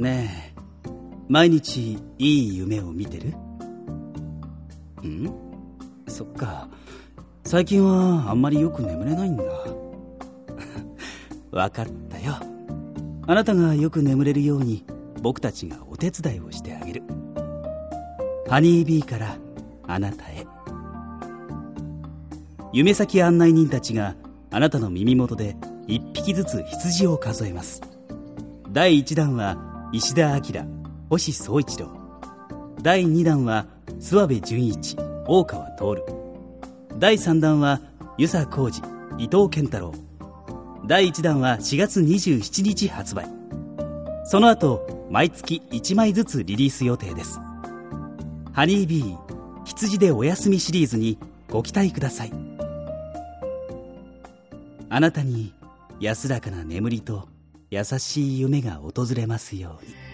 ねえ、毎日いい夢を見てる？そっか。最近はあんまりよく眠れないんだ。わかったよ。あなたがよく眠れるように僕たちがお手伝いをしてあげる。ハニービーからあなたへ。夢先案内人たちがあなたの耳元で一匹ずつ羊を数えます。第1弾は石田明、星宗一郎。第2弾は諏訪部純一、大川徹。第3弾は遊佐浩二、伊藤健太郎。第1弾は4月27日発売。その後毎月1枚ずつリリース予定です。ハニービー羊でお休みシリーズにご期待ください。あなたに安らかな眠りと優しい夢が訪れますように。